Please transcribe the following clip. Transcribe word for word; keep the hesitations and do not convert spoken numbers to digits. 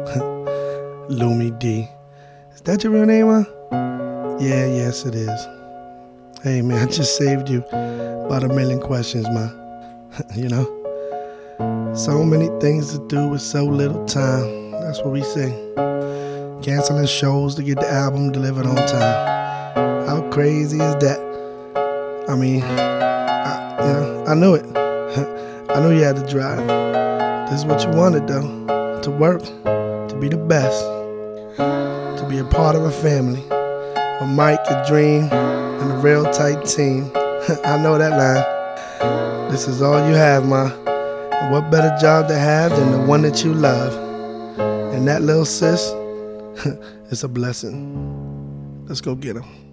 Lumi D. Is that your real name, huh? Yeah, yes it is. Hey man, I just saved you about a million questions, man. You know? So many things to do with so little time. That's what we say. Canceling shows to get the album delivered on time. How crazy is that? I mean, I, you know, I knew it. I knew you had to drive. This is what you wanted though. To work, to be the best, to be a part of a family. A Mike, a dream, and a real tight team. I know that line. This is all you have, ma. And what better job to have than the one that you love? And that little sis, it's a blessing. Let's go get 'em.